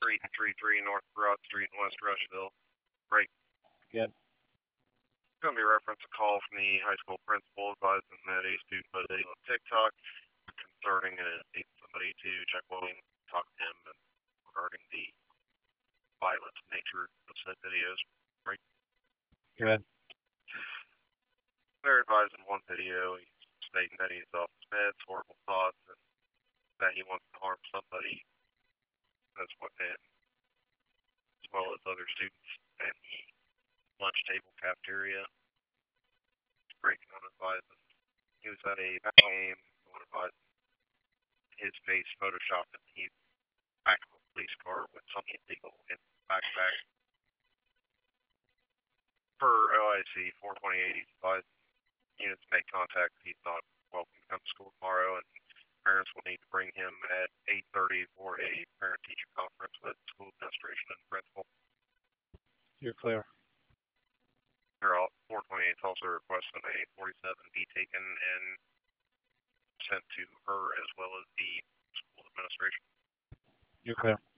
Street and 33 North Broad Street in West Rushville. Right. Good. It's going to be a reference a call from the high school principal advising that a student was on TikTok concerning and needs somebody to check William, talk to him, and regarding the violent nature of said videos. Right. Good. They're advising one video, he's stating that he's off his meds, horrible thoughts, and that he wants to harm somebody as well as other students at the lunch table cafeteria. Breaking unadvised. He was at a game, unadvised. His face photoshopped in the back of a police car with something illegal in the backpack. Per OIC 428, he's advised units make contact. He's not welcome to come to school tomorrow, and parents will need to bring him at 8:30 for a parent-teacher conference with school administration and principal. You're clear. 428 also requesting a 47 be taken and sent to her as well as the school administration. You're clear.